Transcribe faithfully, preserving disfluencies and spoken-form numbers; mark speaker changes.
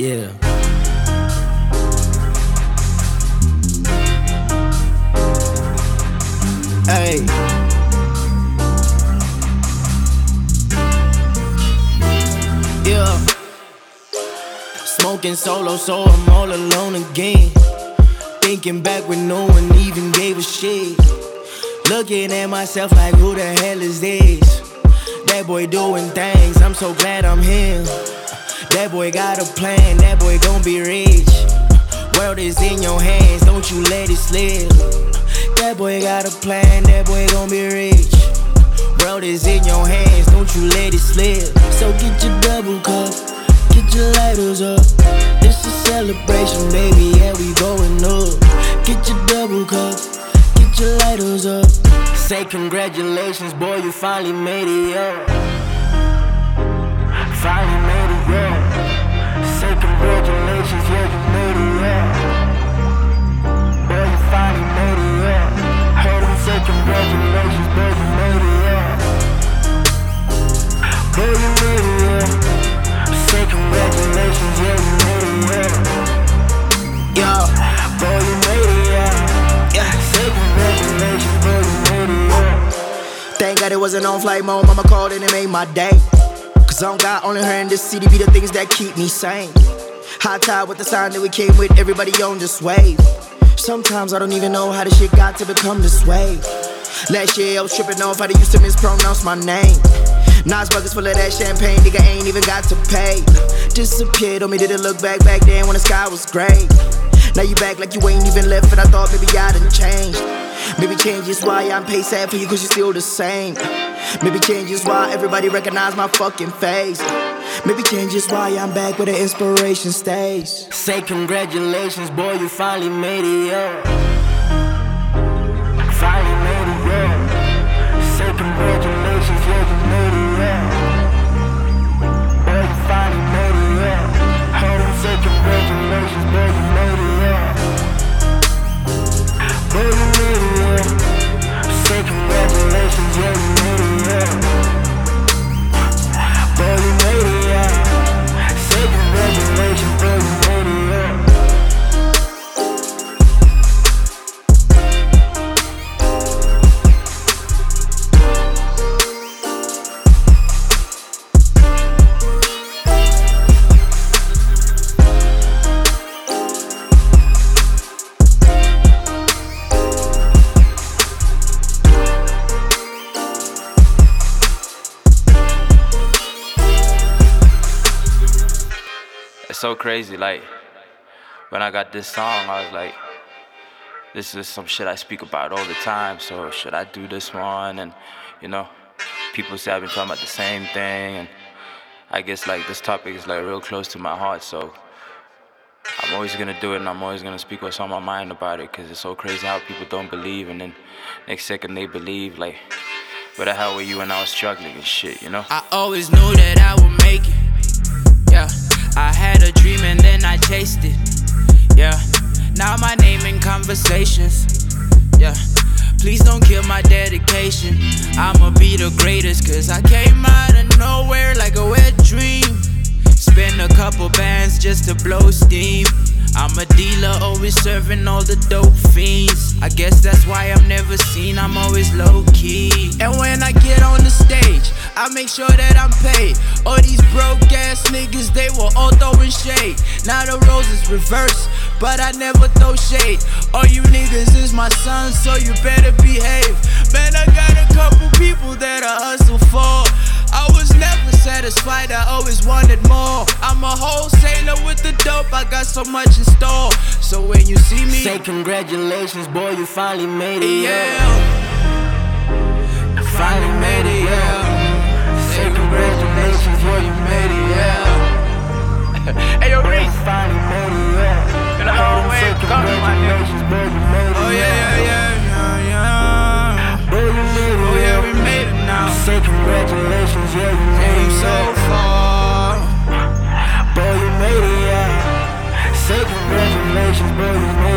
Speaker 1: Yeah. Hey. Yeah. Smoking solo, so I'm all alone again. Thinking back when no one even gave a shit. Looking at myself like, who the hell is this? That boy doing things, I'm so glad I'm him. That boy got a plan, that boy gon' be rich. World is in your hands, don't you let it slip. That boy got a plan, that boy gon' be rich. World is in your hands, don't you let it slip. So get your double cup, get your lighters up. It's a celebration, baby, yeah, we going up. Get your double cup, get your lighters up. Say congratulations, boy, you finally made it, yeah. Finally made it, yeah. Say congratulations, yeah, you made it, yeah. Boy, you finally made it, yeah. Heard him say congratulations, boy, you made it, yeah. Boy, you made it, yeah. Say congratulations, yeah, you made it, yeah. Yo, boy, you made it, yeah. Yeah, say congratulations, boy, you made it, yeah. Thank God it wasn't on flight mode, mama called and it made my day. Cause on God, only her in this city be the things that keep me sane. High tide with the sign that we came with, everybody on this wave. Sometimes I don't even know how this shit got to become this way. Last year I was tripping off how they used to mispronounce my name. Nas buckets full of that champagne, nigga ain't even got to pay. Disappeared on me, didn't look back back then when the sky was gray. Now you back like you ain't even left, and I thought maybe I done changed. Maybe change is why I'm paid sad for you, cause you're still the same. Maybe change is why everybody recognize my fucking face. Maybe change is why I'm back where the inspiration stays. Say congratulations, boy, you finally made it, yeah. Finally made it, yeah. Say congratulations, yeah, you made it, yeah. Boy, you finally made it, yeah. Heard him say congratulations, boy, you made it, yeah. Boy, you made it, yeah. Say congratulations, yeah, you made it, yeah. Boy, you made it, yeah. Say congratulations, boy, you made it, yeah.
Speaker 2: It's so crazy, like, when I got this song, I was like, this is some shit I speak about all the time, so should I do this one? And, you know, people say I've been talking about the same thing, and I guess, like, this topic is, like, real close to my heart, so I'm always gonna do it, and I'm always gonna speak what's on my mind about it, because it's so crazy how people don't believe, and then next second they believe, like, where the hell were you when I was struggling and shit, you know?
Speaker 1: I always knew that I would make it, yeah. I had a dream and then I chased it, yeah. Now my name in conversations, yeah. Please don't kill my dedication. I'ma be the greatest, cause I came out of nowhere like a wet dream. Spend a couple bands just to blow steam. I'm a dealer, always serving all the dope fiends. I guess that's why I'm never seen, I'm always low-key. And when I get on the stage, I make sure that I'm paid. All these broke ass niggas, they were all throwing shade. Now the roles is reversed, but I never throw shade. All you niggas is my sons, so you better behave. Man, I got a couple people that I hustle for. I was never satisfied, I always wanted more. I'm a wholesaler with the dope, I got so much in store. So when you see me,
Speaker 3: say congratulations, boy, you finally made it,
Speaker 1: yeah. Finally made it, yeah. Say congratulations, boy, you made it, yeah. Hey, yo, Reese,
Speaker 3: finally made it, yeah.
Speaker 1: In the whole way,
Speaker 3: congratulations, boy, you made it.
Speaker 1: Oh yeah, yeah, yeah, yeah, yeah.
Speaker 3: Boy, you made it,
Speaker 1: oh yeah, we made it now.
Speaker 3: Say congratulations, yeah, you made
Speaker 1: Came
Speaker 3: it
Speaker 1: so far.
Speaker 3: Boy, you made it, yeah. Say congratulations, boy, you made it.